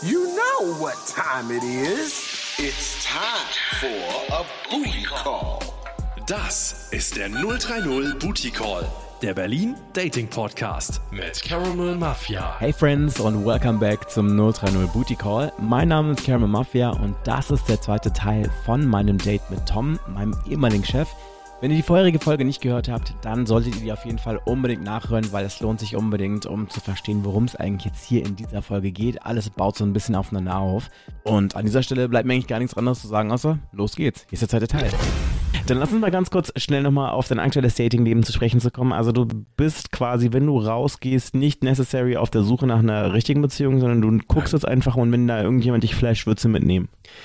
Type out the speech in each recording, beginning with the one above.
You know what time it is. It's time for a booty call. Das ist der 030 Booty Call, der Berlin Dating Podcast mit Caramel Mafia. Hey Friends und welcome back zum 030 Booty Call. Mein Name ist Caramel Mafia und das ist der zweite Teil von meinem Date mit Tom, meinem ehemaligen Chef. Wenn ihr die vorherige Folge nicht gehört habt, dann solltet ihr die auf jeden Fall unbedingt nachhören, weil es lohnt sich unbedingt, um zu verstehen, worum es eigentlich jetzt hier in dieser Folge geht. Alles baut so ein bisschen aufeinander auf. Und an dieser Stelle bleibt mir eigentlich gar nichts anderes zu sagen, außer los geht's. Hier ist der zweite Teil. Dann lass uns mal ganz kurz schnell nochmal auf dein aktuelles Datingleben zu sprechen zu kommen. Also du bist quasi, wenn du rausgehst, nicht necessary auf der Suche nach einer richtigen Beziehung, sondern du guckst jetzt einfach und wenn da irgendjemand dich flasht, würdest du mitnehmen.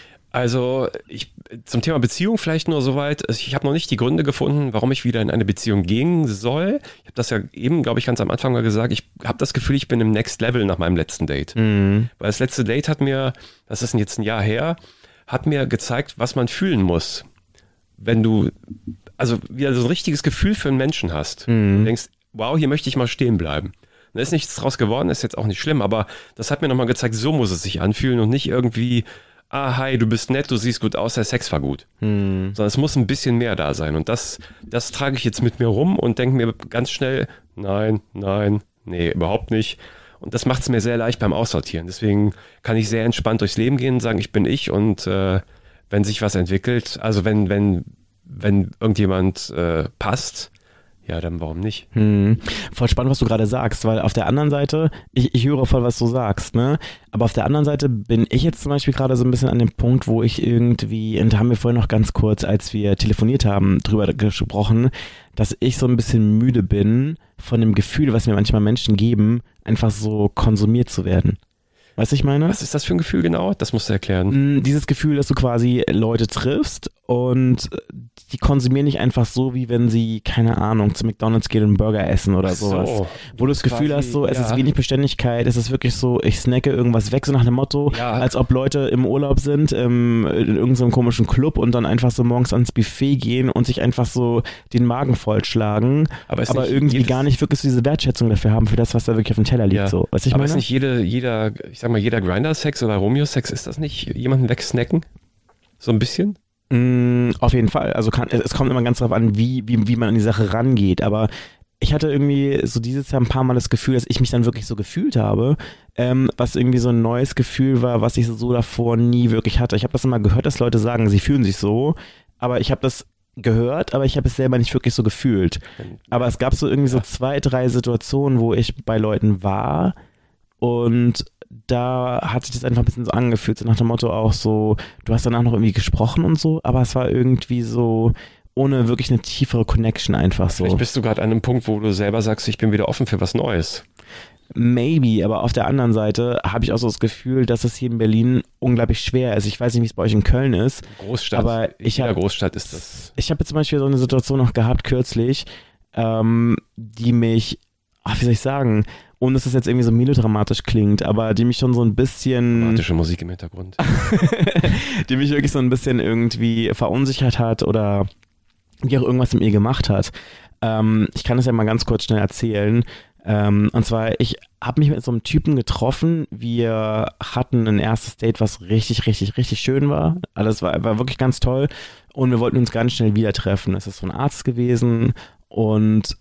Also zum Thema Beziehung vielleicht nur soweit. Ich habe noch nicht die Gründe gefunden, warum ich wieder in eine Beziehung gehen soll. Ich habe das ja eben, glaube ich, ganz am Anfang mal gesagt. Ich habe das Gefühl, ich bin im Next Level nach meinem letzten Date. Weil das letzte Date hat mir, das ist jetzt ein Jahr her, hat mir gezeigt, was man fühlen muss, wenn du also wieder so ein richtiges Gefühl für einen Menschen hast. Du denkst, wow, hier möchte ich mal stehen bleiben. Da ist nichts draus geworden, ist jetzt auch nicht schlimm, aber das hat mir nochmal gezeigt, so muss es sich anfühlen und nicht irgendwie hi, du bist nett, du siehst gut aus, der Sex war gut. Sondern es muss ein bisschen mehr da sein. Und das trage ich jetzt mit mir rum und denke mir ganz schnell, nein, nee, überhaupt nicht. Und das macht es mir sehr leicht beim Aussortieren. Deswegen kann ich sehr entspannt durchs Leben gehen und sagen, ich bin ich. Und wenn sich was entwickelt, also wenn irgendjemand passt, ja, dann warum nicht? Voll spannend, was du gerade sagst, weil auf der anderen Seite, ich höre voll, was du sagst, ne? Aber auf der anderen Seite bin ich jetzt zum Beispiel gerade so ein bisschen an dem Punkt, wo ich irgendwie, und da haben wir vorhin noch ganz kurz, als wir telefoniert haben, drüber gesprochen, dass ich so ein bisschen müde bin von dem Gefühl, was mir manchmal Menschen geben, einfach so konsumiert zu werden. Weißt du, ich meine? Was ist das für ein Gefühl genau? Das musst du erklären. Dieses Gefühl, dass du quasi Leute triffst und die konsumieren nicht einfach so, wie wenn sie, keine Ahnung, zu McDonald's gehen und einen Burger essen oder sowas. Wo du das Gefühl hast, so, es ist wenig Beständigkeit, es ist wirklich so, ich snacke irgendwas weg, so nach dem Motto, als ob Leute im Urlaub sind, in irgendeinem komischen Club und dann einfach so morgens ans Buffet gehen und sich einfach so den Magen vollschlagen, aber irgendwie gar nicht wirklich so diese Wertschätzung dafür haben, für das, was da wirklich auf dem Teller liegt. So. Weißt du, ich meine? Aber ist nicht jeder Grindr-Sex oder Romeo-Sex, ist das nicht jemanden wegsnacken? So ein bisschen? Auf jeden Fall. Also es kommt immer ganz drauf an, wie man an die Sache rangeht. Aber ich hatte irgendwie so dieses Jahr ein paar Mal das Gefühl, dass ich mich dann wirklich so gefühlt habe, was irgendwie so ein neues Gefühl war, was ich so davor nie wirklich hatte. Ich habe das immer gehört, dass Leute sagen, sie fühlen sich so, aber ich habe das gehört, aber ich habe es selber nicht wirklich so gefühlt. Aber es gab so irgendwie so 2, 3 Situationen, wo ich bei Leuten war und da hat sich das einfach ein bisschen so angefühlt, so nach dem Motto auch so, du hast danach noch irgendwie gesprochen und so, aber es war irgendwie so ohne wirklich eine tiefere Connection einfach so. Vielleicht bist du gerade an einem Punkt, wo du selber sagst, ich bin wieder offen für was Neues. Maybe, aber auf der anderen Seite habe ich auch so das Gefühl, dass es hier in Berlin unglaublich schwer ist. Ich weiß nicht, wie es bei euch in Köln ist. Großstadt. Aber in jeder Großstadt ist das. Ich habe jetzt zum Beispiel so eine Situation noch gehabt kürzlich, die mich, wie soll ich sagen, ohne dass das jetzt irgendwie so melodramatisch klingt, aber die mich schon so ein bisschen... Dramatische Musik im Hintergrund. Die mich wirklich so ein bisschen irgendwie verunsichert hat oder die auch irgendwas mit mir gemacht hat. Ich kann das ja mal ganz kurz schnell erzählen. Und zwar, ich habe mich mit so einem Typen getroffen. Wir hatten ein erstes Date, was richtig, richtig, richtig schön war. Alles war wirklich ganz toll. Und wir wollten uns ganz schnell wieder treffen. Es ist so ein Arzt gewesen und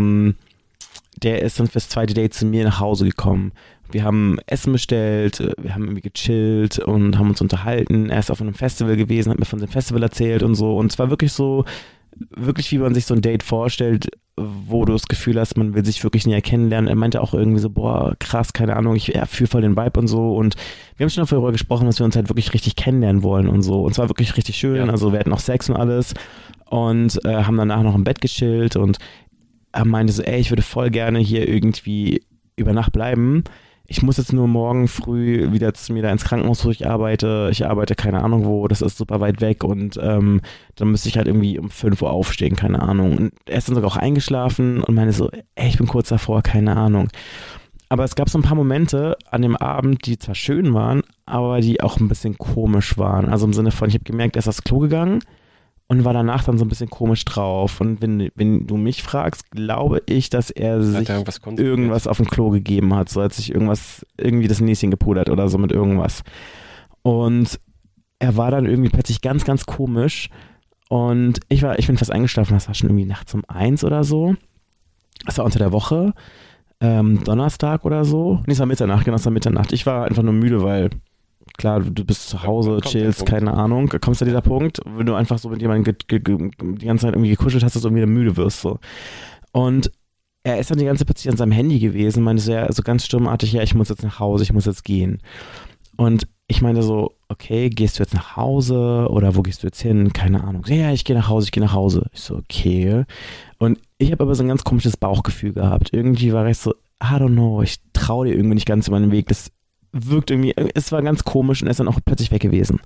der ist dann fürs zweite Date zu mir nach Hause gekommen. Wir haben Essen bestellt, wir haben irgendwie gechillt und haben uns unterhalten. Er ist auf einem Festival gewesen, hat mir von dem Festival erzählt und so. Und es war wirklich so, wirklich wie man sich so ein Date vorstellt, wo du das Gefühl hast, man will sich wirklich näher kennenlernen. Er meinte auch irgendwie so, boah, krass, keine Ahnung, ich fühle voll den Vibe und so. Und wir haben schon darüber gesprochen, dass wir uns halt wirklich richtig kennenlernen wollen und so. Und zwar wirklich richtig schön. Ja. Also wir hatten auch Sex und alles und haben danach noch im Bett gechillt und er meinte so, ich würde voll gerne hier irgendwie über Nacht bleiben. Ich muss jetzt nur morgen früh wieder zu mir da ins Krankenhaus, wo ich arbeite. Ich arbeite keine Ahnung wo, das ist super weit weg und dann müsste ich halt irgendwie um 5 Uhr aufstehen, keine Ahnung. Und er ist dann sogar auch eingeschlafen und meinte so, ich bin kurz davor, keine Ahnung. Aber es gab so ein paar Momente an dem Abend, die zwar schön waren, aber die auch ein bisschen komisch waren. Also im Sinne von, ich habe gemerkt, er ist aufs Klo gegangen und war danach dann so ein bisschen komisch drauf. Und wenn du mich fragst, glaube ich, dass er sich irgendwas auf dem Klo gegeben hat, so als sich irgendwie das Näschen gepudert oder so mit irgendwas. Und er war dann irgendwie plötzlich ganz, ganz komisch und ich bin fast eingeschlafen, das war schon irgendwie nachts um 1 oder so. Das war unter der Woche, Donnerstag oder so. Nee, es war Mitternacht, genau, es war Mitternacht. Ich war einfach nur müde, weil klar, du bist zu Hause, chillst, keine Ahnung. Kommst du an dieser Punkt, wenn du einfach so mit jemandem die ganze Zeit irgendwie gekuschelt hast, dass du irgendwie müde wirst. So. Und er ist dann die ganze Zeit plötzlich an seinem Handy gewesen, meinte so, ja, so ganz sturmartig, ja, ich muss jetzt nach Hause, ich muss jetzt gehen. Und ich meinte so, okay, gehst du jetzt nach Hause oder wo gehst du jetzt hin? Keine Ahnung. Ja, ich gehe nach Hause. Ich so, okay. Und ich habe aber so ein ganz komisches Bauchgefühl gehabt. Irgendwie war ich so, I don't know, ich traue dir irgendwie nicht ganz über den Weg. Das wirkt irgendwie, es war ganz komisch und er ist dann auch plötzlich weg gewesen.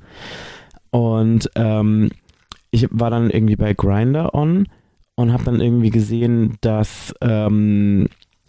Und ich war dann irgendwie bei Grindr on und habe dann irgendwie gesehen, dass mir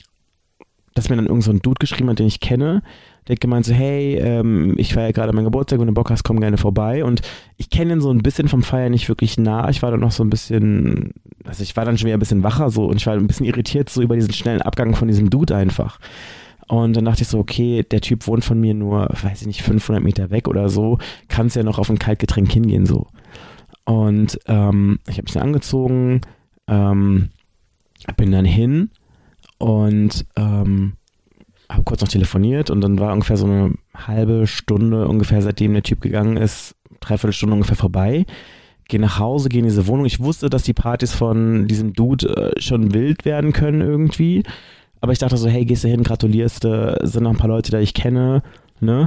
dann irgend so ein Dude geschrieben hat, den ich kenne. Der hat gemeint so, hey, ich feiere gerade meinen Geburtstag, wenn du Bock hast, komm gerne vorbei. Und ich kenne ihn so ein bisschen vom Feiern nicht wirklich nah. Ich war dann noch so ein bisschen, also ich war dann schon wieder ein bisschen wacher so und ich war ein bisschen irritiert so über diesen schnellen Abgang von diesem Dude einfach. Und dann dachte ich so, okay, der Typ wohnt von mir nur, weiß ich nicht, 500 Meter weg oder so, kannst ja noch auf ein Kaltgetränk hingehen so. Und ich habe mich dann angezogen, bin dann hin und habe kurz noch telefoniert und dann war ungefähr so eine halbe Stunde ungefähr, seitdem der Typ gegangen ist, 3/4 Stunde ungefähr vorbei. Gehe nach Hause, gehe in diese Wohnung. Ich wusste, dass die Partys von diesem Dude schon wild werden können irgendwie. Aber ich dachte so, hey, gehst du hin, gratulierst, sind noch ein paar Leute, die ich kenne, ne?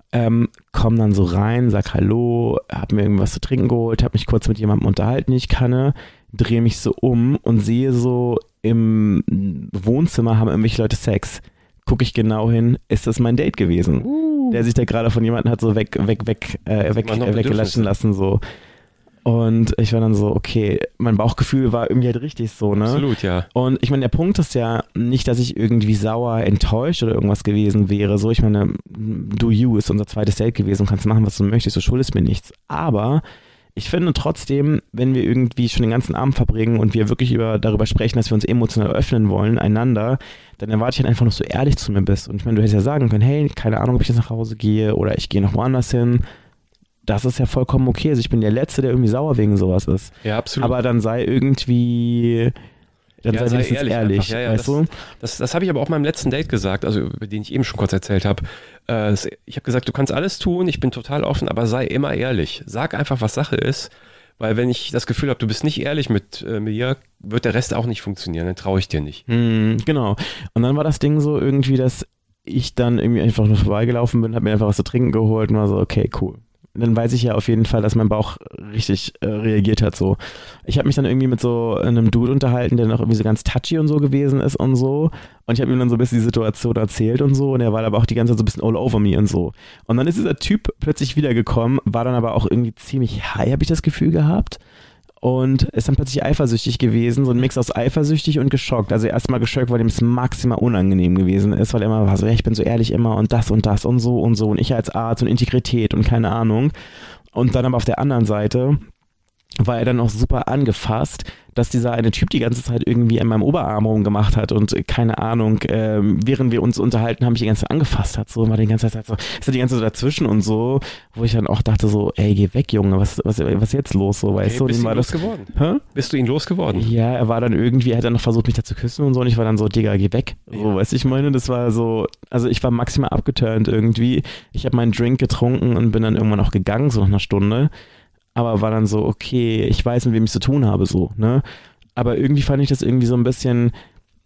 Komm dann so rein, sag Hallo, hab mir irgendwas zu trinken geholt, hab mich kurz mit jemandem unterhalten, den ich kannte, drehe mich so um und sehe so im Wohnzimmer haben irgendwelche Leute Sex. Gucke ich genau hin, ist das mein Date gewesen, der sich da gerade von jemandem hat so weggelatschen lassen so. Und ich war dann so, okay, mein Bauchgefühl war irgendwie halt richtig so, ne? Absolut, ja. Und ich meine, der Punkt ist ja nicht, dass ich irgendwie sauer, enttäuscht oder irgendwas gewesen wäre. So, ich meine, do you ist unser zweites Date gewesen und kannst machen, was du möchtest, du schuldest mir nichts. Aber ich finde trotzdem, wenn wir irgendwie schon den ganzen Abend verbringen und wir wirklich darüber sprechen, dass wir uns emotional öffnen wollen, einander, dann erwarte ich halt einfach noch so ehrlich zu mir bist. Und ich meine, du hättest ja sagen können, hey, keine Ahnung, ob ich jetzt nach Hause gehe oder ich gehe noch woanders hin. Das ist ja vollkommen okay. Also ich bin der Letzte, der irgendwie sauer wegen sowas ist. Ja, absolut. Aber dann sei irgendwie, sei wenigstens ehrlich, ja, weißt du? Das habe ich aber auch meinem letzten Date gesagt, also über den ich eben schon kurz erzählt habe. Ich habe gesagt, du kannst alles tun, ich bin total offen, aber sei immer ehrlich. Sag einfach, was Sache ist, weil wenn ich das Gefühl habe, du bist nicht ehrlich mit mir, wird der Rest auch nicht funktionieren, dann traue ich dir nicht. Genau. Und dann war das Ding so irgendwie, dass ich dann irgendwie einfach nur vorbeigelaufen bin, habe mir einfach was zu trinken geholt und war so, okay, cool. Dann weiß ich ja auf jeden Fall, dass mein Bauch richtig reagiert hat so. Ich habe mich dann irgendwie mit so einem Dude unterhalten, der noch irgendwie so ganz touchy und so gewesen ist und so. Und ich habe ihm dann so ein bisschen die Situation erzählt und so. Und er war aber auch die ganze Zeit so ein bisschen all over me und so. Und dann ist dieser Typ plötzlich wiedergekommen, war dann aber auch irgendwie ziemlich high, habe ich das Gefühl gehabt. Und ist dann plötzlich eifersüchtig gewesen, so ein Mix aus eifersüchtig und geschockt. Also erstmal geschockt, weil ihm es maximal unangenehm gewesen ist, weil er immer war so, ja, ich bin so ehrlich immer und das und das und so und so und ich als Arzt und Integrität und keine Ahnung. Und dann aber auf der anderen Seite war er dann auch super angefasst, dass dieser eine Typ die ganze Zeit irgendwie an meinem Oberarm rumgemacht hat und keine Ahnung, während wir uns unterhalten haben, mich die ganze Zeit angefasst hat, so, war die ganze Zeit so, ist er die ganze Zeit dazwischen und so, wo ich dann auch dachte so, ey, geh weg, Junge, was jetzt los, so, weißt du? Bist du ihn das losgeworden? Hä? Bist du ihn losgeworden? Ja, er war dann irgendwie, er hat dann noch versucht, mich da zu küssen und so und ich war dann so, Digga, geh weg, so, weißt du, ich meine, das war so, also ich war maximal abgeturnt irgendwie, ich habe meinen Drink getrunken und bin dann irgendwann auch gegangen, so nach einer Stunde, aber war dann so, okay, ich weiß, mit wem ich zu tun habe, so, ne? Aber irgendwie fand ich das irgendwie so ein bisschen,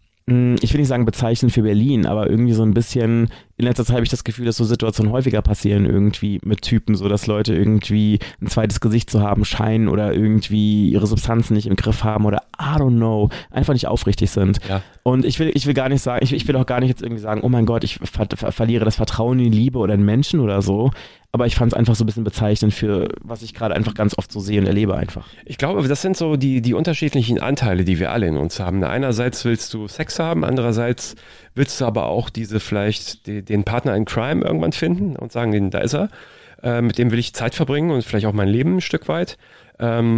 ich will nicht sagen bezeichnend für Berlin, aber irgendwie so ein bisschen, in letzter Zeit habe ich das Gefühl, dass so Situationen häufiger passieren irgendwie mit Typen, so dass Leute irgendwie ein zweites Gesicht zu haben scheinen oder irgendwie ihre Substanzen nicht im Griff haben oder I don't know, einfach nicht aufrichtig sind. Ja. Und ich will gar nicht sagen, ich will auch gar nicht jetzt irgendwie sagen, oh mein Gott, ich verliere das Vertrauen in die Liebe oder in Menschen oder so. Aber ich fand es einfach so ein bisschen bezeichnend für, was ich gerade einfach ganz oft so sehe und erlebe einfach. Ich glaube, das sind so die unterschiedlichen Anteile, die wir alle in uns haben. Einerseits willst du Sex haben, andererseits willst du aber auch den Partner in Crime irgendwann finden und sagen, da ist er, mit dem will ich Zeit verbringen und vielleicht auch mein Leben ein Stück weit.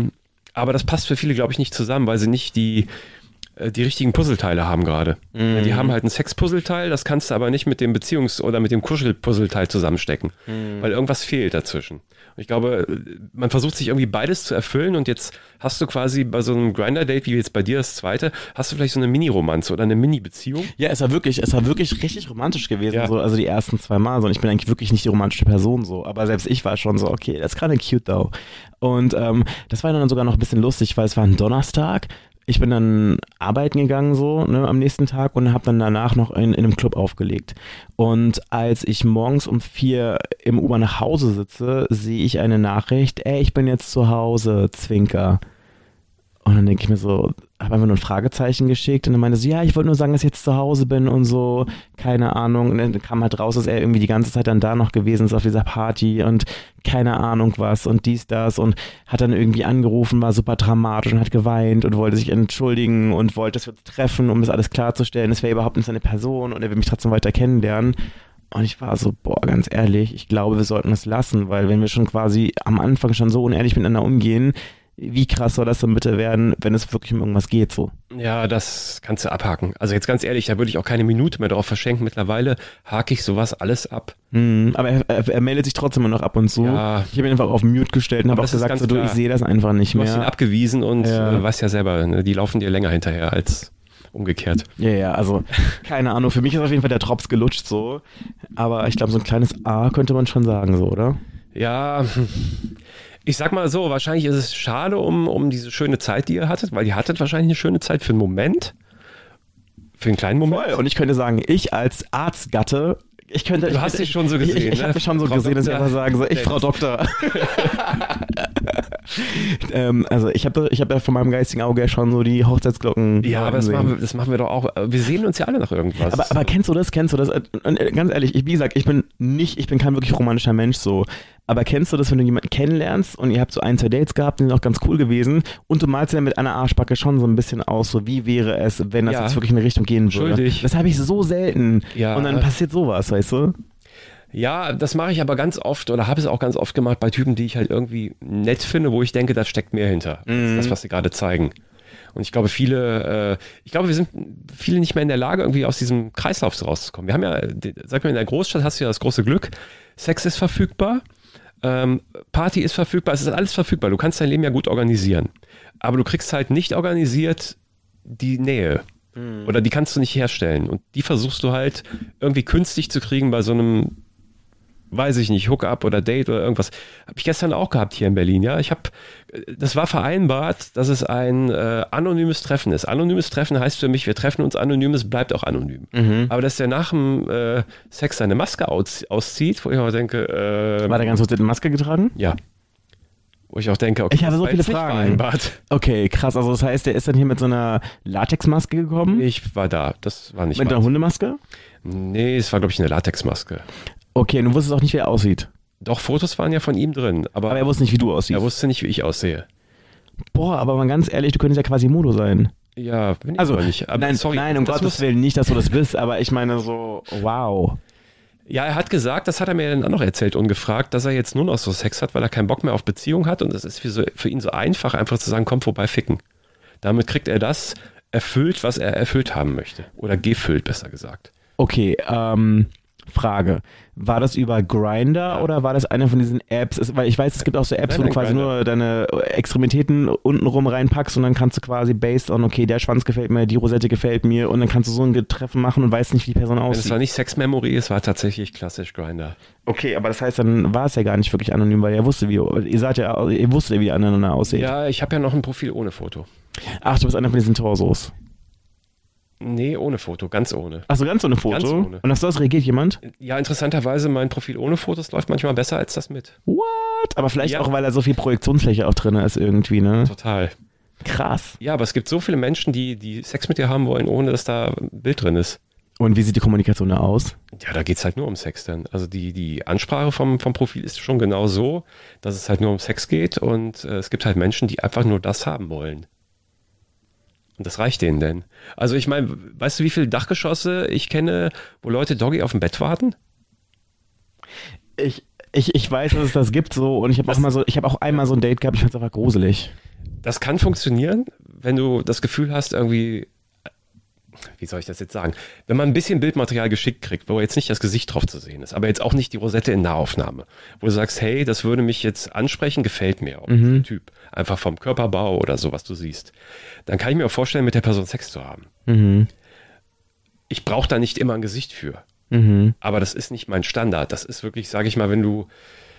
Aber das passt für viele, glaube ich, nicht zusammen, weil sie nicht die richtigen Puzzleteile haben gerade. Ja, die haben halt ein Sex-Puzzleteil, das kannst du aber nicht mit dem oder mit dem Kuschel-Puzzleteil zusammenstecken, weil irgendwas fehlt dazwischen. Und ich glaube, man versucht sich irgendwie beides zu erfüllen und jetzt hast du quasi bei so einem Grindr-Date, wie jetzt bei dir das zweite, hast du vielleicht so eine Mini-Romanze oder eine Mini-Beziehung. Ja, es war wirklich richtig romantisch gewesen, Ja. so, also die ersten 2 Mal. So. Und ich bin eigentlich wirklich nicht die romantische Person so, aber selbst ich war schon so, okay, that's kind of cute though. Und das war dann sogar noch ein bisschen lustig, weil es war ein Donnerstag. Ich bin dann arbeiten gegangen so, ne, am nächsten Tag und habe dann danach noch in einem Club aufgelegt. Und als ich morgens um 4 im U-Bahn nach Hause sitze, sehe ich eine Nachricht, ey, ich bin jetzt zu Hause, Zwinker. Und dann denke ich mir so, habe einfach nur ein Fragezeichen geschickt und dann meinte sie, ja, ich wollte nur sagen, dass ich jetzt zu Hause bin und so, keine Ahnung. Und dann kam halt raus, dass er irgendwie die ganze Zeit dann da noch gewesen ist auf dieser Party und keine Ahnung was und dies, das und hat dann irgendwie angerufen, war super dramatisch und hat geweint und wollte sich entschuldigen und wollte, dass wir uns treffen, um das alles klarzustellen. Es wäre überhaupt nicht seine Person und er will mich trotzdem weiter kennenlernen. Und ich war so, boah, ganz ehrlich, ich glaube, wir sollten es lassen, weil wenn wir schon quasi am Anfang schon so unehrlich miteinander umgehen, wie krass soll das denn bitte werden, wenn es wirklich um irgendwas geht so? Ja, das kannst du abhaken. Also jetzt ganz ehrlich, da würde ich auch keine Minute mehr drauf verschenken. Mittlerweile hake ich sowas alles ab. Aber er meldet sich trotzdem immer noch ab und zu. Ja. Ich habe ihn einfach auf Mute gestellt und habe Aber auch das ist gesagt, ganz so, du, klar. ich sehe das einfach nicht Du hast ihn mehr. abgewiesen und Ja. weißt ja selber, ne, die laufen dir länger hinterher als umgekehrt. Ja, also keine Ahnung, für mich ist auf jeden Fall der Drops gelutscht so, aber ich glaube, so ein kleines A könnte man schon sagen so, oder? Ja, ich sag mal so, wahrscheinlich ist es schade um diese schöne Zeit, die ihr hattet, weil ihr hattet wahrscheinlich eine schöne Zeit für einen Moment. Für einen kleinen Moment. Voll. Und ich könnte sagen, ich als Arztgatte, Du hast dich schon so gesehen, Ich ne? habe mich schon so Frau gesehen, dass ich Doktor. einfach sagen so, ich, Frau Doktor. Also ich hab ja von meinem geistigen Auge schon so die Hochzeitsglocken. Ja, aber sehen. das machen wir doch auch. Wir sehen uns ja alle nach irgendwas. Aber kennst du das? Und ganz ehrlich, wie gesagt, ich bin kein wirklich romantischer Mensch so. Aber kennst du das, wenn du jemanden kennenlernst und ihr habt so 1, 2 Dates gehabt, die sind auch ganz cool gewesen und du malst ja mit einer Arschbacke schon so ein bisschen aus, so wie wäre es, wenn das Ja. jetzt wirklich in eine Richtung gehen würde. Schuldig. Das habe ich so selten. Ja. Und dann passiert sowas, weißt du? Ja, das mache ich aber ganz oft oder habe es auch ganz oft gemacht bei Typen, die ich halt irgendwie nett finde, wo ich denke, da steckt mehr hinter. als das, was sie gerade zeigen. Und ich glaube, wir sind viele nicht mehr in der Lage, irgendwie aus diesem Kreislauf rauszukommen. Wir haben ja, sag mal, in der Großstadt hast du ja das große Glück, Sex ist verfügbar, Party ist verfügbar, es ist alles verfügbar. Du kannst dein Leben ja gut organisieren. Aber du kriegst halt nicht organisiert die Nähe. Oder die kannst du nicht herstellen. Und die versuchst du halt irgendwie künstlich zu kriegen bei so einem, weiß ich nicht, Hookup oder Date oder irgendwas. Habe ich gestern auch gehabt hier in Berlin, ja. Das war vereinbart, dass es ein anonymes Treffen ist. Anonymes Treffen heißt für mich, wir treffen uns anonym, es bleibt auch anonym. Aber dass der nach dem Sex seine Maske auszieht, wo ich auch denke, War der ganz kurz eine Maske getragen? ja. Wo ich auch denke, okay, Ich habe das so war viele jetzt nicht Fragen. vereinbart. Okay, krass. Also das heißt, der ist dann hier mit so einer Latexmaske gekommen? Ich war da, das war nicht Mit einer wahr. Hundemaske? Nee, es war, glaube ich, eine Latexmaske. Okay, und du wusstest auch nicht, wie er aussieht. Doch, Fotos waren ja von ihm drin, Aber er wusste nicht, wie du aussiehst. er wusste nicht, wie ich aussehe. Boah, aber mal ganz ehrlich, du könntest ja quasi Modo sein. Ja, bin ich Also, aber nicht. Aber nein, sorry, nein, um das Gottes Willen nicht, dass du das bist, aber ich meine so, wow. Ja, er hat gesagt, das hat er mir dann auch noch erzählt, ungefragt, dass er jetzt nur noch so Sex hat, weil er keinen Bock mehr auf Beziehung hat und es ist für ihn so einfach zu sagen, komm vorbei, ficken. Damit kriegt er das erfüllt, was er erfüllt haben möchte. Oder gefüllt, besser gesagt. Okay, Frage. War das über Grindr oder war das eine von diesen Apps? Weil ich weiß, es gibt auch so Apps, Nein, wo du quasi Grindr. nur deine Extremitäten untenrum reinpackst und dann kannst du quasi based on, okay, der Schwanz gefällt mir, die Rosette gefällt mir und dann kannst du so ein Treffen machen und weißt nicht, wie die Person Es aussieht. war nicht Sex Memory, es war tatsächlich klassisch Grindr. Okay, aber das heißt, dann war es ja gar nicht wirklich anonym, weil ihr wusstet, ihr wusstet ja, wie ihr aneinander aussieht. Ja, ich habe ja noch ein Profil ohne Foto. Ach, du bist einer von diesen Torsos. Nee, ohne Foto, ganz ohne. Achso, ganz ohne Foto? Ganz ohne. Und auf das reagiert jemand? Ja, interessanterweise, mein Profil ohne Fotos läuft manchmal besser als das mit. What? Aber vielleicht Ja. auch, weil da so viel Projektionsfläche auch drin ist irgendwie, ne? Total. Krass. Ja, aber es gibt so viele Menschen, die Sex mit dir haben wollen, ohne dass da ein Bild drin ist. Und wie sieht die Kommunikation da aus? Ja, da geht's halt nur um Sex dann. Also die Ansprache vom Profil ist schon genau so, dass es halt nur um Sex geht und es gibt halt Menschen, die einfach nur das haben wollen. Und das reicht denen denn. Also ich meine, weißt du, wie viele Dachgeschosse ich kenne, wo Leute Doggy auf dem Bett warten? Ich weiß, dass es das gibt so und ich habe auch einmal so ein Date gehabt, ich fand es einfach gruselig. Das kann funktionieren, wenn du das Gefühl hast, irgendwie, wie soll ich das jetzt sagen, wenn man ein bisschen Bildmaterial geschickt kriegt, wo jetzt nicht das Gesicht drauf zu sehen ist, aber jetzt auch nicht die Rosette in Nahaufnahme, wo du sagst, hey, das würde mich jetzt ansprechen, gefällt mir auch der Typ, einfach vom Körperbau oder so, was du siehst, dann kann ich mir auch vorstellen, mit der Person Sex zu haben. Ich brauche da nicht immer ein Gesicht für, aber das ist nicht mein Standard. Das ist wirklich, sage ich mal, wenn du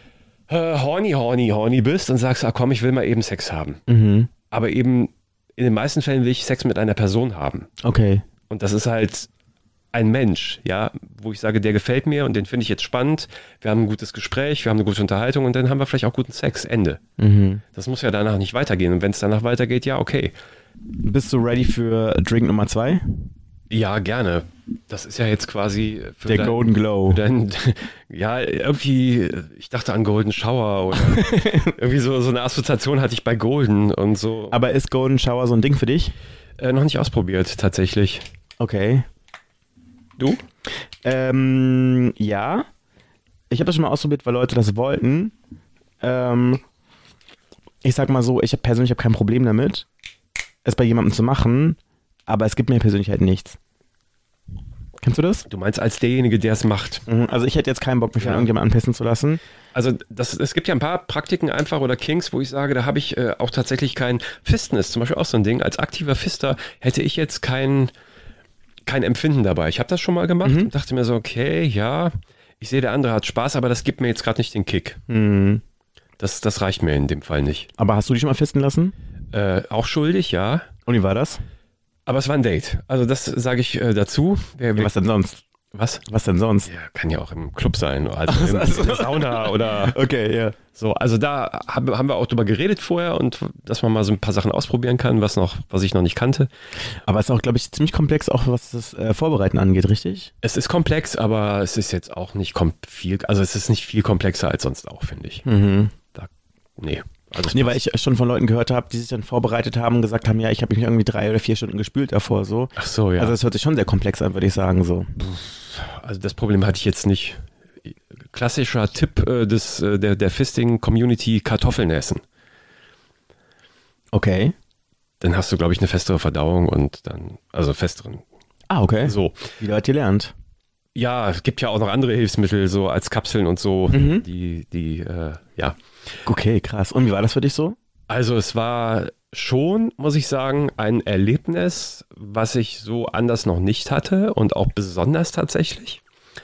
horny bist und sagst, komm, ich will mal eben Sex haben. Aber eben in den meisten Fällen will ich Sex mit einer Person haben. Okay. Und das ist halt ein Mensch, ja, wo ich sage, der gefällt mir und den finde ich jetzt spannend. Wir haben ein gutes Gespräch, wir haben eine gute Unterhaltung und dann haben wir vielleicht auch guten Sex. Ende. Das muss ja danach nicht weitergehen. Und wenn es danach weitergeht, ja, okay. Bist du ready für Drink Nummer 2? Ja, gerne. Das ist ja jetzt quasi für Der Golden Glow. Ja, irgendwie, ich dachte an Golden Shower oder irgendwie so eine Assoziation hatte ich bei Golden und so. Aber ist Golden Shower so ein Ding für dich? Noch nicht ausprobiert, tatsächlich. Okay. Du? Ja. Ich habe das schon mal ausprobiert, weil Leute das wollten. Ich sag mal so, ich persönlich habe kein Problem damit, es bei jemandem zu machen, aber es gibt mir persönlich halt nichts. Kennst du das? Du meinst als derjenige, der es macht. Also ich hätte jetzt keinen Bock, mich von irgendjemandem anpissen zu lassen. Also es gibt ja ein paar Praktiken einfach oder Kinks, wo ich sage, da habe ich auch tatsächlich kein Fisten ist zum Beispiel auch so ein Ding. Als aktiver Fister hätte ich jetzt kein Empfinden dabei. Ich habe das schon mal gemacht und dachte mir so, okay, ja, ich sehe, der andere hat Spaß, aber das gibt mir jetzt gerade nicht den Kick. Das reicht mir in dem Fall nicht. Aber hast du dich schon mal fisten lassen? Auch schuldig, ja. Und wie war das? Aber es war ein Date. Also das sage ich dazu. Was denn sonst? Was? Was denn sonst? Ja, kann ja auch im Club sein, also in der Sauna oder okay, ja. So, also da haben wir auch drüber geredet vorher und dass man mal so ein paar Sachen ausprobieren kann, was ich noch nicht kannte. Aber es ist auch, glaube ich, ziemlich komplex, auch was das Vorbereiten angeht, richtig? Es ist komplex, aber es ist jetzt auch nicht es ist nicht viel komplexer als sonst auch, finde ich. Nee. Nee, weil ich schon von Leuten gehört habe, die sich dann vorbereitet haben und gesagt haben, ja, ich habe mich irgendwie 3 oder 4 Stunden gespült davor, so. Ach so, ja. Also es hört sich schon sehr komplex an, würde ich sagen, so. Also das Problem hatte ich jetzt nicht. Klassischer Tipp der Fisting-Community, Kartoffeln essen. Okay. Dann hast du, glaube ich, eine festere Verdauung und dann, also festeren. Ah, okay. So. Wieder hat gelernt. Ja, es gibt ja auch noch andere Hilfsmittel, so als Kapseln und so, ja. Okay, krass. Und wie war das für dich so? Also es war schon, muss ich sagen, ein Erlebnis, was ich so anders noch nicht hatte und auch besonders tatsächlich.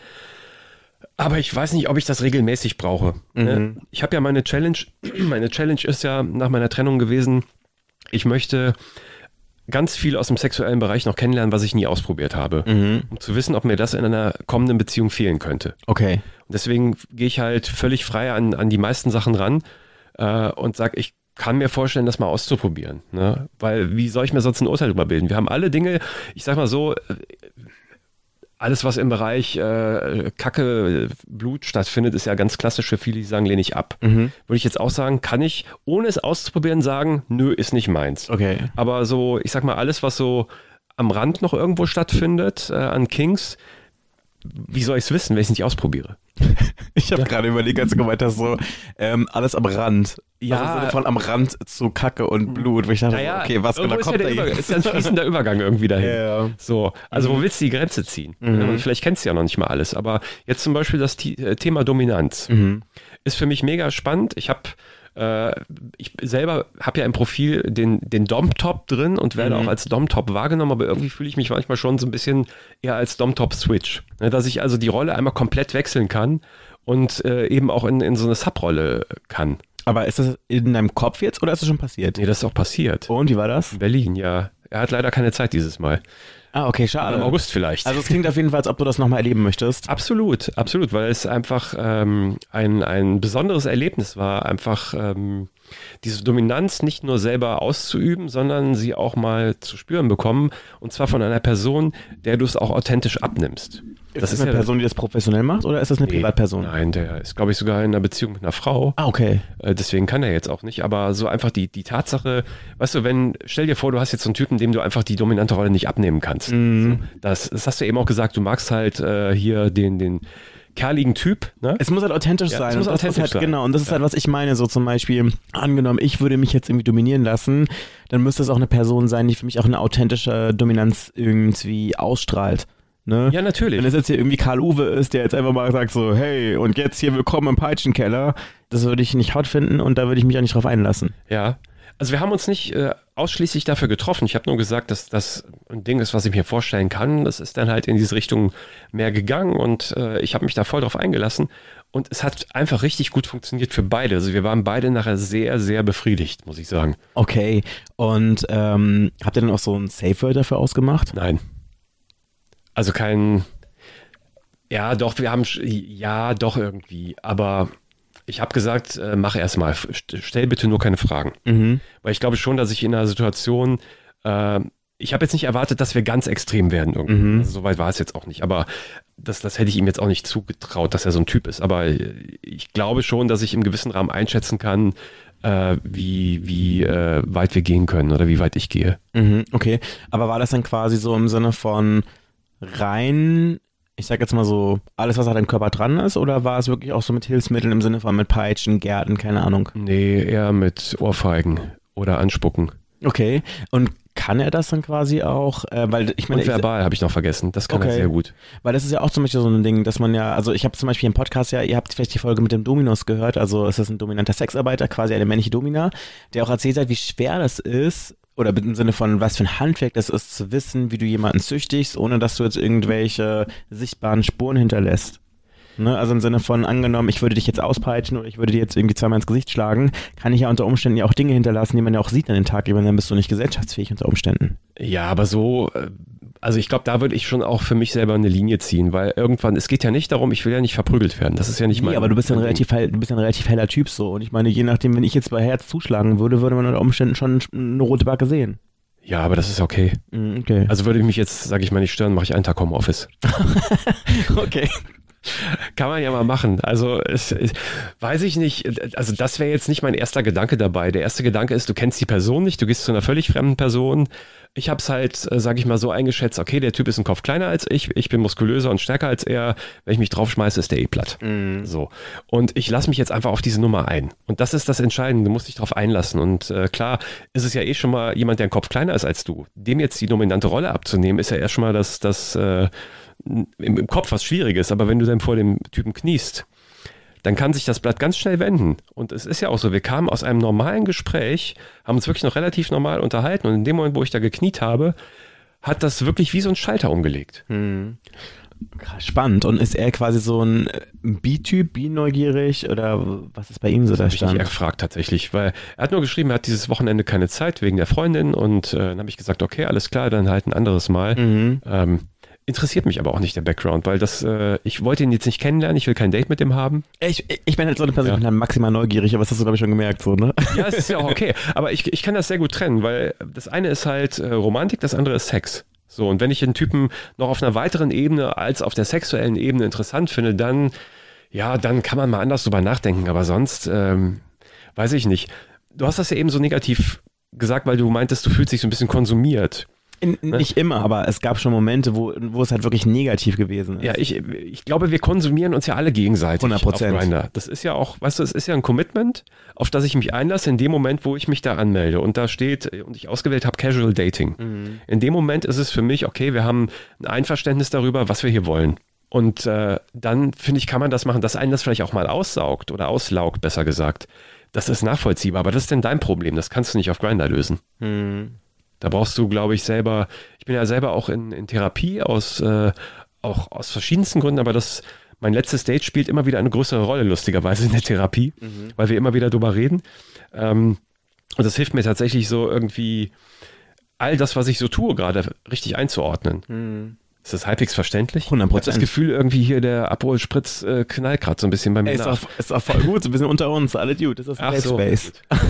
Aber ich weiß nicht, ob ich das regelmäßig brauche. Ich habe ja meine Challenge ist ja nach meiner Trennung gewesen, ich möchte ganz viel aus dem sexuellen Bereich noch kennenlernen, was ich nie ausprobiert habe, um zu wissen, ob mir das in einer kommenden Beziehung fehlen könnte. Okay. Und deswegen gehe ich halt völlig frei an die meisten Sachen ran und sage, ich kann mir vorstellen, das mal auszuprobieren. Ne? Weil wie soll ich mir sonst ein Urteil darüber bilden? Wir haben alle Dinge, ich sag mal so, alles, was im Bereich Kacke, Blut stattfindet, ist ja ganz klassisch für viele, die sagen, lehne ich ab. Würde ich jetzt auch sagen, kann ich, ohne es auszuprobieren, sagen, nö, ist nicht meins. Okay. Aber so, ich sag mal, alles, was so am Rand noch irgendwo stattfindet, an Kinks, wie soll ich es wissen, wenn ich es nicht ausprobiere? Ich habe gerade überlegt, als du gemeint hast, so alles am Rand. Ja. Also im Sinne von am Rand zu Kacke und Blut. Wo ich dachte, okay, was genau kommt da jetzt? Ist ja ein fließender Übergang irgendwie dahin. Ja. So, also wo willst du die Grenze ziehen? Und vielleicht kennst du ja noch nicht mal alles, aber jetzt zum Beispiel das Thema Dominanz ist für mich mega spannend. Ich selber habe ja im Profil den Dom-Top drin und werde auch als Dom-Top wahrgenommen, aber irgendwie fühle ich mich manchmal schon so ein bisschen eher als Dom-Top-Switch. Dass ich also die Rolle einmal komplett wechseln kann und eben auch in so eine Sub-Rolle kann. Aber ist das in deinem Kopf jetzt oder ist das schon passiert? Nee, das ist auch passiert. Und wie war das? In Berlin, ja. Er hat leider keine Zeit dieses Mal. Ah, okay, schade. Im August vielleicht. Also es klingt auf jeden Fall, als ob du das nochmal erleben möchtest. Absolut, weil es einfach ein besonderes Erlebnis war, einfach diese Dominanz nicht nur selber auszuüben, sondern sie auch mal zu spüren bekommen und zwar von einer Person, der du es auch authentisch abnimmst. Das ist eine Person, die das professionell macht oder ist das eine Privatperson? Nein, der ist, glaube ich, sogar in einer Beziehung mit einer Frau. Ah, okay. Deswegen kann er jetzt auch nicht, aber so einfach die Tatsache, weißt du, stell dir vor, du hast jetzt so einen Typen, dem du einfach die dominante Rolle nicht abnehmen kannst. So, das hast du eben auch gesagt, du magst halt hier den kerligen Typ. Ne? Es muss halt authentisch sein. Es muss authentisch sein. Genau, und das ist halt, was ich meine. So zum Beispiel, angenommen, ich würde mich jetzt irgendwie dominieren lassen, dann müsste es auch eine Person sein, die für mich auch eine authentische Dominanz irgendwie ausstrahlt. Ne? Ja, natürlich. Wenn es jetzt hier irgendwie Karl-Uwe ist, der jetzt einfach mal sagt so, hey, und jetzt hier willkommen im Peitschenkeller, das würde ich nicht hot finden und da würde ich mich auch nicht drauf einlassen. Ja, also wir haben uns nicht ausschließlich dafür getroffen. Ich habe nur gesagt, dass das ein Ding ist, was ich mir vorstellen kann. Das ist dann halt in diese Richtung mehr gegangen und ich habe mich da voll drauf eingelassen und es hat einfach richtig gut funktioniert für beide. Also wir waren beide nachher sehr, sehr befriedigt, muss ich sagen. Okay, und habt ihr dann auch so ein Safe-Word dafür ausgemacht? Nein. Also ja doch, doch irgendwie, aber ich habe gesagt, mach erst mal, stell bitte nur keine Fragen. Weil ich glaube schon, dass ich in einer Situation, ich habe jetzt nicht erwartet, dass wir ganz extrem werden irgendwie. Also soweit war es jetzt auch nicht, aber das hätte ich ihm jetzt auch nicht zugetraut, dass er so ein Typ ist, aber ich glaube schon, dass ich im gewissen Rahmen einschätzen kann, wie weit wir gehen können oder wie weit ich gehe. Okay, aber war das dann quasi so im Sinne von rein, ich sag jetzt mal so, alles, was an deinem Körper dran ist, oder war es wirklich auch so mit Hilfsmitteln im Sinne von mit Peitschen, Gärten, keine Ahnung? Nee, eher mit Ohrfeigen oder Anspucken. Okay, und kann er das dann quasi auch, weil ich meine... Und verbal habe ich noch vergessen, das kann er sehr gut. Weil das ist ja auch zum Beispiel so ein Ding, dass man ja, also ich habe zum Beispiel im Podcast ja, ihr habt vielleicht die Folge mit dem Dominus gehört, also es ist ein dominanter Sexarbeiter, quasi eine männliche Domina, der auch erzählt hat, wie schwer das ist, oder im Sinne von, was für ein Handwerk das ist, zu wissen, wie du jemanden züchtigst, ohne dass du jetzt irgendwelche sichtbaren Spuren hinterlässt. Ne? Also im Sinne von, angenommen, ich würde dich jetzt auspeitschen oder ich würde dir jetzt irgendwie zweimal ins Gesicht schlagen, kann ich ja unter Umständen ja auch Dinge hinterlassen, die man ja auch sieht an den Tag, dann bist du nicht gesellschaftsfähig unter Umständen. Ja, aber so, also ich glaube, da würde ich schon auch für mich selber eine Linie ziehen, weil irgendwann, es geht ja nicht darum, ich will ja nicht verprügelt werden, das ist ja nicht mein... Nee, aber du bist ja ein relativ heller Typ so und ich meine, je nachdem, wenn ich jetzt bei Herz zuschlagen würde, würde man unter Umständen schon eine rote Backe sehen. Ja, aber das ist okay. Okay. Also würde ich mich jetzt, sage ich mal, nicht stören, mache ich einen Tag Homeoffice. Okay. Kann man ja mal machen. Also weiß ich nicht, also das wäre jetzt nicht mein erster Gedanke dabei. Der erste Gedanke ist, du kennst die Person nicht, du gehst zu einer völlig fremden Person. Ich habe es halt, sage ich mal, so eingeschätzt, okay, der Typ ist ein Kopf kleiner als ich bin muskulöser und stärker als er. Wenn ich mich draufschmeiße, ist der eh platt. So. Und ich lasse mich jetzt einfach auf diese Nummer ein. Und das ist das Entscheidende, du musst dich drauf einlassen. Und klar ist es ja eh schon mal jemand, der einen Kopf kleiner ist als du. Dem jetzt die dominante Rolle abzunehmen, ist ja erst schon mal das im Kopf was Schwieriges. Aber wenn du dann vor dem Typen kniest, dann kann sich das Blatt ganz schnell wenden. Und es ist ja auch so, wir kamen aus einem normalen Gespräch, haben uns wirklich noch relativ normal unterhalten und in dem Moment, wo ich da gekniet habe, hat das wirklich wie so ein Schalter umgelegt. Spannend. Und ist er quasi so ein B-Typ, bi-neugierig oder was ist bei ihm so der Stand? Das habe ich eher gefragt tatsächlich, weil er hat nur geschrieben, er hat dieses Wochenende keine Zeit wegen der Freundin und dann habe ich gesagt, okay, alles klar, dann halt ein anderes Mal. Interessiert mich aber auch nicht der Background, weil ich wollte ihn jetzt nicht kennenlernen, ich will kein Date mit dem haben. Ich bin halt so eine Person, ich bin halt maximal neugierig, aber das hast du, glaube ich, schon gemerkt, so, ne? Ja, es ist ja auch okay, aber ich kann das sehr gut trennen, weil das eine ist halt Romantik, das andere ist Sex. So, und wenn ich den Typen noch auf einer weiteren Ebene als auf der sexuellen Ebene interessant finde, dann kann man mal anders drüber nachdenken, aber sonst, weiß ich nicht. Du hast das ja eben so negativ gesagt, weil du meintest, du fühlst dich so ein bisschen konsumiert. Nicht immer, aber es gab schon Momente, wo es halt wirklich negativ gewesen ist. Ja, ich glaube, wir konsumieren uns ja alle gegenseitig 100%. auf Grindr. Das ist ja auch, weißt du, es ist ja ein Commitment, auf das ich mich einlasse in dem Moment, wo ich mich da anmelde. Und da steht, und ich ausgewählt habe, Casual Dating. In dem Moment ist es für mich, okay, wir haben ein Einverständnis darüber, was wir hier wollen. Und dann, finde ich, kann man das machen, dass einen das vielleicht auch mal aussaugt oder auslaugt, besser gesagt. Das ist nachvollziehbar, aber das ist denn dein Problem. Das kannst du nicht auf Grindr lösen. Da brauchst du, glaube ich, selber, ich bin ja selber auch in Therapie auch aus verschiedensten Gründen, aber mein letztes Date spielt immer wieder eine größere Rolle, lustigerweise in der Therapie, weil wir immer wieder drüber reden. Und das hilft mir tatsächlich so irgendwie, all das, was ich so tue, gerade richtig einzuordnen. Ist das halbwegs verständlich? 100%. Ich habe das Gefühl, irgendwie hier der Abholspritz knallt gerade so ein bisschen bei mir nach. Ist auch voll gut, so ein bisschen unter uns, alle Dude, das ist ein Safe Space.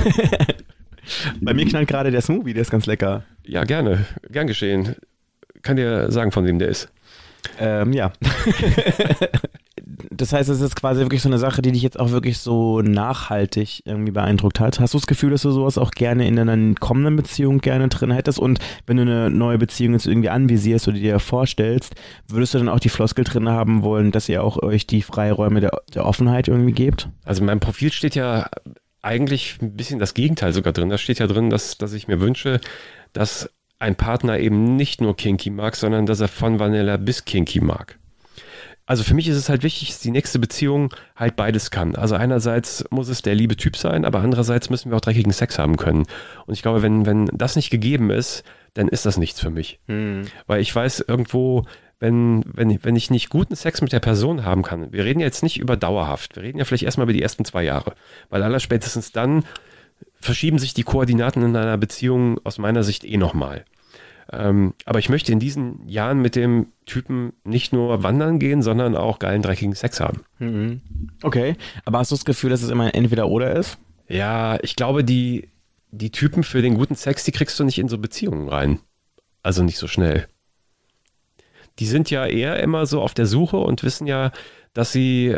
Bei mir knallt gerade der Smoothie, der ist ganz lecker. Ja, gern geschehen. Kann dir sagen, von wem der ist. Ja. Das heißt, es ist quasi wirklich so eine Sache, die dich jetzt auch wirklich so nachhaltig irgendwie beeindruckt hat. Hast du das Gefühl, dass du sowas auch gerne in einer kommenden Beziehung gerne drin hättest? Und wenn du eine neue Beziehung jetzt irgendwie anvisierst oder dir vorstellst, würdest du dann auch die Floskel drin haben wollen, dass ihr auch euch die Freiräume der Offenheit irgendwie gebt? Also in meinem Profil steht ja eigentlich ein bisschen das Gegenteil sogar drin. Da steht ja drin, dass ich mir wünsche, dass ein Partner eben nicht nur kinky mag, sondern dass er von Vanilla bis kinky mag. Also für mich ist es halt wichtig, dass die nächste Beziehung halt beides kann. Also einerseits muss es der liebe Typ sein, aber andererseits müssen wir auch dreckigen Sex haben können. Und ich glaube, wenn das nicht gegeben ist, dann ist das nichts für mich. Weil ich weiß irgendwo, wenn ich nicht guten Sex mit der Person haben kann, wir reden jetzt nicht über dauerhaft, wir reden ja vielleicht erstmal über die ersten 2 Jahre, weil allerspätestens dann verschieben sich die Koordinaten in einer Beziehung aus meiner Sicht nochmal. Aber ich möchte in diesen Jahren mit dem Typen nicht nur wandern gehen, sondern auch geilen, dreckigen Sex haben. Okay, aber hast du das Gefühl, dass es immer entweder oder ist? Ja, ich glaube, die Typen für den guten Sex, die kriegst du nicht in so Beziehungen rein. Also nicht so schnell. Die sind ja eher immer so auf der Suche und wissen ja, dass sie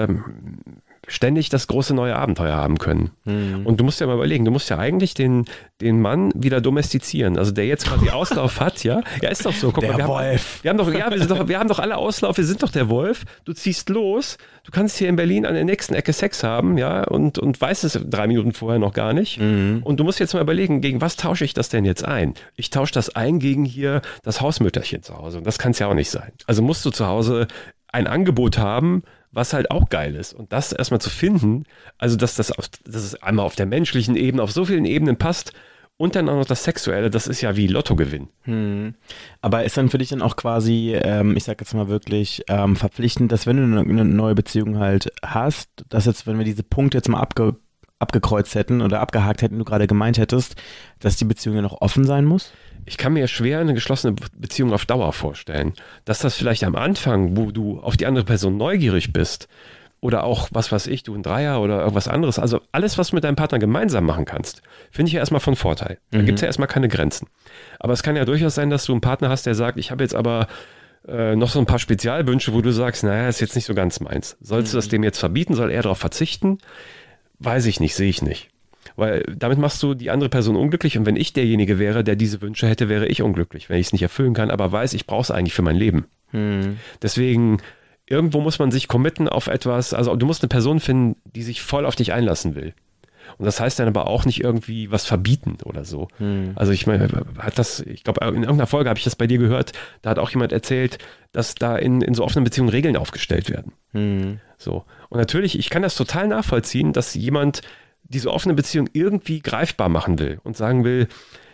ständig das große neue Abenteuer haben können. Und du musst ja mal überlegen, du musst ja eigentlich den Mann wieder domestizieren. Also der jetzt quasi Auslauf hat, ja? Ja, ist doch so. Guck mal, Wolf. Wir haben doch alle Auslauf, wir sind doch der Wolf. Du ziehst los, du kannst hier in Berlin an der nächsten Ecke Sex haben, ja, und weißt es 3 Minuten vorher noch gar nicht. Und du musst jetzt mal überlegen, gegen was tausche ich das denn jetzt ein? Ich tausche das ein gegen hier das Hausmütterchen zu Hause. Und das kann es ja auch nicht sein. Also musst du zu Hause ein Angebot haben, was halt auch geil ist. Und das erstmal zu finden, also dass es einmal auf der menschlichen Ebene, auf so vielen Ebenen passt und dann auch noch das Sexuelle, das ist ja wie Lottogewinn. Aber ist dann für dich dann auch quasi, ich sag jetzt mal wirklich, verpflichtend, dass wenn du eine neue Beziehung halt hast, dass jetzt, wenn wir diese Punkte jetzt mal abgekreuzt hätten oder abgehakt hätten, du gerade gemeint hättest, dass die Beziehung ja noch offen sein muss? Ich kann mir schwer eine geschlossene Beziehung auf Dauer vorstellen. Dass das vielleicht am Anfang, wo du auf die andere Person neugierig bist oder auch, was weiß ich, du ein Dreier oder irgendwas anderes, also alles, was du mit deinem Partner gemeinsam machen kannst, finde ich ja erstmal von Vorteil. Da gibt es ja erstmal keine Grenzen. Aber es kann ja durchaus sein, dass du einen Partner hast, der sagt, ich habe jetzt aber noch so ein paar Spezialwünsche, wo du sagst, naja, ist jetzt nicht so ganz meins. Sollst du das dem jetzt verbieten? Soll er darauf verzichten? Weiß ich nicht, sehe ich nicht. Weil damit machst du die andere Person unglücklich und wenn ich derjenige wäre, der diese Wünsche hätte, wäre ich unglücklich, wenn ich es nicht erfüllen kann, aber weiß, ich brauche es eigentlich für mein Leben. Deswegen, irgendwo muss man sich committen auf etwas, also du musst eine Person finden, die sich voll auf dich einlassen will. Und das heißt dann aber auch nicht irgendwie was verbieten oder so. Also ich meine, ich glaube, in irgendeiner Folge habe ich das bei dir gehört, da hat auch jemand erzählt, dass da in so offenen Beziehungen Regeln aufgestellt werden. So. Und natürlich, ich kann das total nachvollziehen, dass jemand diese offene Beziehung irgendwie greifbar machen will und sagen will,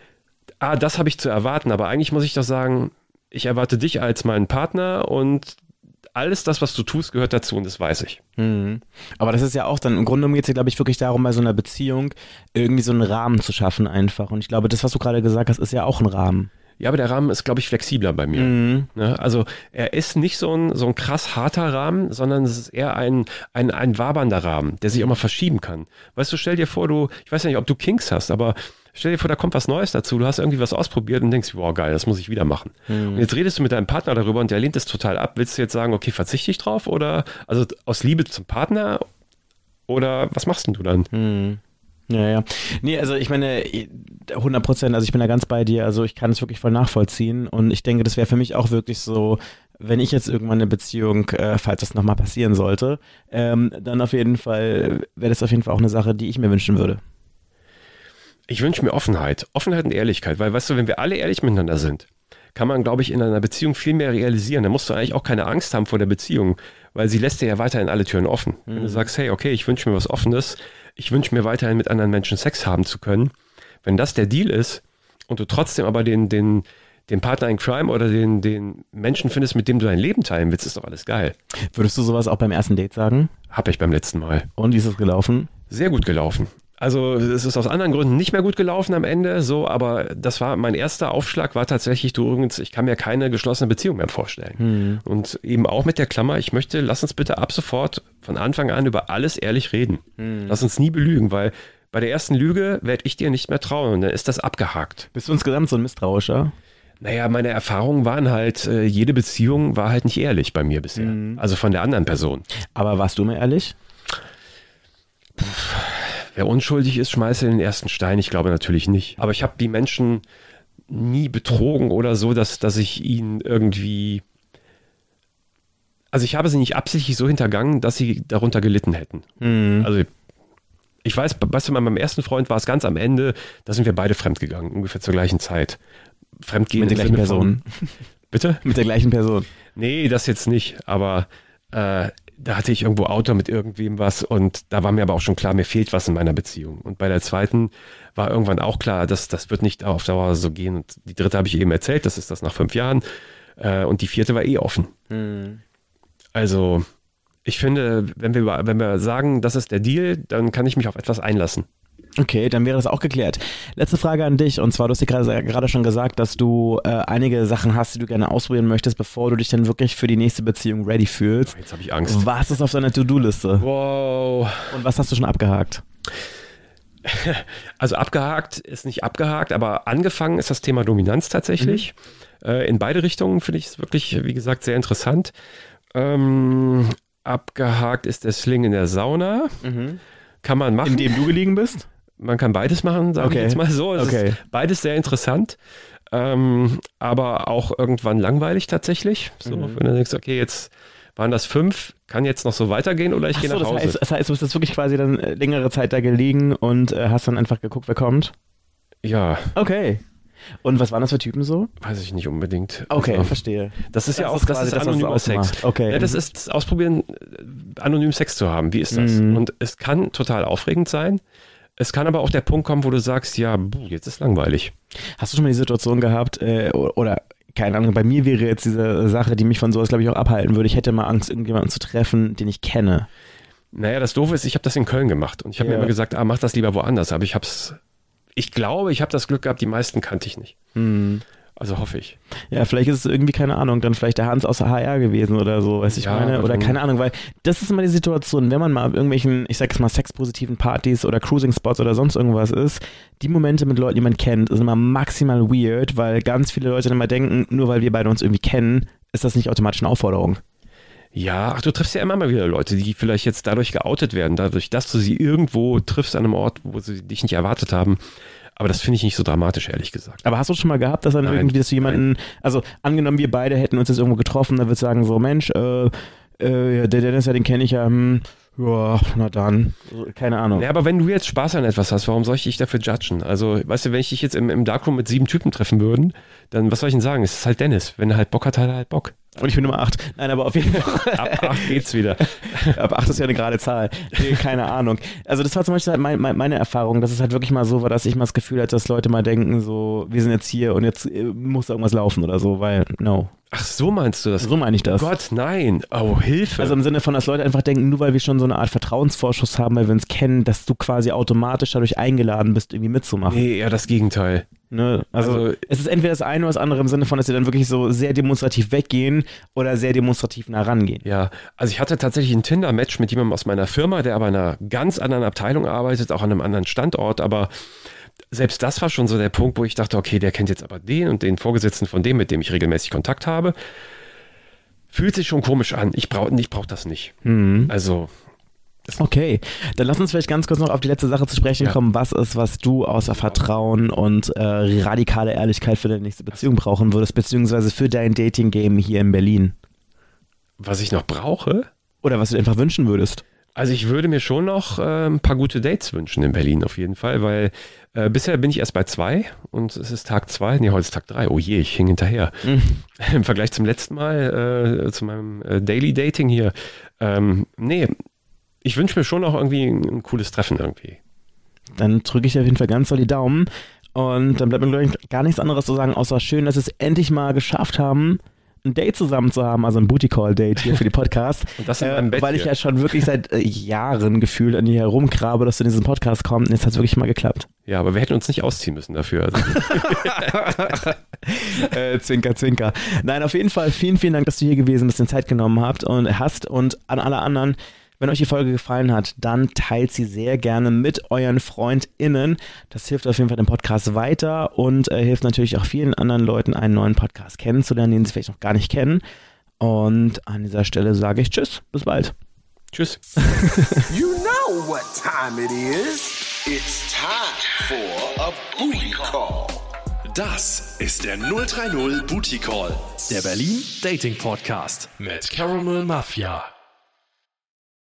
das habe ich zu erwarten, aber eigentlich muss ich doch sagen, ich erwarte dich als meinen Partner und alles das, was du tust, gehört dazu und das weiß ich. Aber das ist ja auch dann, im Grunde geht es ja, glaube ich, wirklich darum, bei so einer Beziehung irgendwie so einen Rahmen zu schaffen einfach. Und ich glaube, das, was du gerade gesagt hast, ist ja auch ein Rahmen. Ja, aber der Rahmen ist, glaube ich, flexibler bei mir. Ne? Also er ist nicht so ein krass harter Rahmen, sondern es ist eher ein wabernder Rahmen, der sich auch mal verschieben kann. Weißt du, stell dir vor, ich weiß ja nicht, ob du Kinks hast, aber stell dir vor, da kommt was Neues dazu, du hast irgendwie was ausprobiert und denkst, wow, geil, das muss ich wieder machen. Und jetzt redest du mit deinem Partner darüber und der lehnt es total ab. Willst du jetzt sagen, okay, verzichte ich drauf oder, also aus Liebe zum Partner oder was machst denn du dann? Ja. Nee, also ich meine, 100%, also ich bin da ganz bei dir, also ich kann es wirklich voll nachvollziehen und ich denke, das wäre für mich auch wirklich so, wenn ich jetzt irgendwann eine Beziehung, falls das nochmal passieren sollte, dann auf jeden Fall, wäre das auf jeden Fall auch eine Sache, die ich mir wünschen würde. Ich wünsche mir Offenheit und Ehrlichkeit, weil weißt du, wenn wir alle ehrlich miteinander sind, kann man, glaube ich, in einer Beziehung viel mehr realisieren. Da musst du eigentlich auch keine Angst haben vor der Beziehung, weil sie lässt dir ja weiterhin alle Türen offen. Wenn du sagst, hey, okay, ich wünsche mir was Offenes, ich wünsche mir weiterhin mit anderen Menschen Sex haben zu können. Wenn das der Deal ist und du trotzdem aber den Partner in Crime oder den Menschen findest, mit dem du dein Leben teilen willst, ist doch alles geil. Würdest du sowas auch beim ersten Date sagen? Habe ich beim letzten Mal. Und wie ist es gelaufen? Sehr gut gelaufen. Also es ist aus anderen Gründen nicht mehr gut gelaufen am Ende, so, aber das war mein erster Aufschlag, war tatsächlich, ich kann mir keine geschlossene Beziehung mehr vorstellen. Und eben auch mit der Klammer, lass uns bitte ab sofort von Anfang an über alles ehrlich reden. Lass uns nie belügen, weil bei der ersten Lüge werde ich dir nicht mehr trauen und dann ist das abgehakt. Bist du insgesamt so ein Misstrauischer? Naja, meine Erfahrungen waren halt, jede Beziehung war halt nicht ehrlich bei mir bisher. Also von der anderen Person. Aber warst du mir ehrlich? Wer unschuldig ist, schmeiße den ersten Stein. Ich glaube natürlich nicht. Aber ich habe die Menschen nie betrogen oder so, dass ich ihnen irgendwie... Also ich habe sie nicht absichtlich so hintergangen, dass sie darunter gelitten hätten. Also ich weiß, weißt du, bei meinem ersten Freund war es ganz am Ende, da sind wir beide fremdgegangen, ungefähr zur gleichen Zeit. Fremdgehen Mit der gleichen Person? Bitte? Mit der gleichen Person? Nee, das jetzt nicht, aber da hatte ich irgendwo Auto mit irgendwem was und da war mir aber auch schon klar, mir fehlt was in meiner Beziehung. Und bei der zweiten war irgendwann auch klar, das wird nicht auf Dauer so gehen. Und die dritte habe ich eben erzählt, das ist das nach 5 Jahren. Und die vierte war offen. Also ich finde, wenn wir sagen, das ist der Deal, dann kann ich mich auf etwas einlassen. Okay, dann wäre das auch geklärt. Letzte Frage an dich, und zwar, du hast dir gerade schon gesagt, dass du einige Sachen hast, die du gerne ausprobieren möchtest, bevor du dich dann wirklich für die nächste Beziehung ready fühlst. Jetzt habe ich Angst. Was ist auf deiner To-Do-Liste? Wow. Und was hast du schon abgehakt? Also abgehakt ist nicht abgehakt, aber angefangen ist das Thema Dominanz tatsächlich. In beide Richtungen finde ich es wirklich, wie gesagt, sehr interessant. Abgehakt ist der Sling in der Sauna. Kann man machen. In dem du gelegen bist? Man kann beides machen, sage ich jetzt mal so. Es ist beides sehr interessant, aber auch irgendwann langweilig tatsächlich. So, wenn du denkst, okay, jetzt waren das 5, kann jetzt noch so weitergehen oder ich gehe nach Hause. Das heißt, du bist jetzt wirklich quasi dann längere Zeit da gelegen und hast dann einfach geguckt, wer kommt? Ja. Okay. Und was waren das für Typen so? Weiß ich nicht unbedingt. Okay, also, verstehe. Das ist ja auch, das ist anonymer Sex. Okay. Ja, das ist das Ausprobieren, anonym Sex zu haben. Wie ist das? Und es kann total aufregend sein. Es kann aber auch der Punkt kommen, wo du sagst, ja, jetzt ist langweilig. Hast du schon mal die Situation gehabt, oder keine Ahnung, bei mir wäre jetzt diese Sache, die mich von sowas, glaube ich, auch abhalten würde. Ich hätte mal Angst, irgendjemanden zu treffen, den ich kenne. Naja, das Doofe ist, ich habe das in Köln gemacht. Und ich habe mir immer gesagt, mach das lieber woanders. Aber ich glaube, ich habe das Glück gehabt, die meisten kannte ich nicht. Also hoffe ich. Ja, vielleicht ist es irgendwie, keine Ahnung, dann vielleicht der Hans aus der HR gewesen oder so, weiß ich meine. Oder keine Ahnung, weil das ist immer die Situation, wenn man mal auf irgendwelchen, ich sag jetzt mal, sexpositiven Partys oder Cruising-Spots oder sonst irgendwas ist, die Momente mit Leuten, die man kennt, ist immer maximal weird, weil ganz viele Leute dann immer denken, nur weil wir beide uns irgendwie kennen, ist das nicht automatisch eine Aufforderung. Ja, du triffst ja immer mal wieder Leute, die vielleicht jetzt dadurch geoutet werden, dadurch, dass du sie irgendwo triffst an einem Ort, wo sie dich nicht erwartet haben. Aber das finde ich nicht so dramatisch, ehrlich gesagt. Aber hast du schon mal gehabt, dass dann irgendwie, dass du jemanden, also angenommen, wir beide hätten uns jetzt irgendwo getroffen, dann würdest du sagen so, Mensch, der Dennis, den kenne ich ja, ja, na dann, keine Ahnung. Ja, aber wenn du jetzt Spaß an etwas hast, warum soll ich dich dafür judgen? Also, weißt du, wenn ich dich jetzt im Darkroom mit 7 Typen treffen würden, dann, was soll ich denn sagen? Es ist halt Dennis. Wenn er halt Bock hat, hat er halt Bock. Und ich bin Nummer 8. Nein, aber auf jeden Fall. Ab 8 geht's wieder. Ab 8 ist ja eine gerade Zahl. Nee, keine Ahnung. Also das war zum Beispiel halt meine Erfahrung, dass es halt wirklich mal so war, dass ich mal das Gefühl hatte, dass Leute mal denken, so, wir sind jetzt hier und jetzt muss irgendwas laufen oder so, weil, no. Ach, so meinst du das? So meine ich das. Oh Gott, nein. Oh, Hilfe. Also im Sinne von, dass Leute einfach denken, nur weil wir schon so eine Art Vertrauensvorschuss haben, weil wir uns kennen, dass du quasi automatisch dadurch eingeladen bist, irgendwie mitzumachen. Nee, eher das Gegenteil. Ne? Also es ist entweder das eine oder das andere im Sinne von, dass sie dann wirklich so sehr demonstrativ weggehen oder sehr demonstrativ nah rangehen. Ja, also ich hatte tatsächlich ein Tinder-Match mit jemandem aus meiner Firma, der aber in einer ganz anderen Abteilung arbeitet, auch an einem anderen Standort, aber selbst das war schon so der Punkt, wo ich dachte, okay, der kennt jetzt aber den und den Vorgesetzten von dem, mit dem ich regelmäßig Kontakt habe. Fühlt sich schon komisch an. Ich brauch das nicht. Also... Okay, dann lass uns vielleicht ganz kurz noch auf die letzte Sache zu sprechen kommen. Was ist, was du außer Vertrauen und radikale Ehrlichkeit für deine nächste Beziehung brauchen würdest, beziehungsweise für dein Dating-Game hier in Berlin? Was ich noch brauche? Oder was du dir einfach wünschen würdest? Also ich würde mir schon noch ein paar gute Dates wünschen in Berlin auf jeden Fall, weil bisher bin ich erst bei 2 und es ist Tag 2, nee, heute ist Tag 3. Oh je, ich hing hinterher. Im Vergleich zum letzten Mal, zu meinem Daily Dating hier. Nee, ich wünsche mir schon noch irgendwie ein cooles Treffen irgendwie. Dann drücke ich dir auf jeden Fall ganz doll die Daumen und dann bleibt mir, glaube ich, gar nichts anderes zu sagen, außer schön, dass wir es endlich mal geschafft haben, ein Date zusammen zu haben, also ein Booty-Call-Date hier für die Podcast. Und das in meinem Bett weil ich ja schon wirklich seit Jahren gefühlt an dir herumgrabe, dass du in diesen Podcast kommst und jetzt hat es wirklich mal geklappt. Ja, aber wir hätten uns nicht ausziehen müssen dafür. Also. Zwinker, zwinker. Nein, auf jeden Fall vielen, vielen Dank, dass du hier gewesen bist, den Zeit genommen hast und an alle anderen, Wenn euch die Folge gefallen hat, dann teilt sie sehr gerne mit euren FreundInnen. Das hilft auf jeden Fall dem Podcast weiter und hilft natürlich auch vielen anderen Leuten, einen neuen Podcast kennenzulernen, den sie vielleicht noch gar nicht kennen. Und an dieser Stelle sage ich Tschüss, bis bald. Tschüss. You know what time it is. It's time for a booty call. Das ist der 030 Booty Call, der Berlin Dating Podcast mit Caramel Mafia.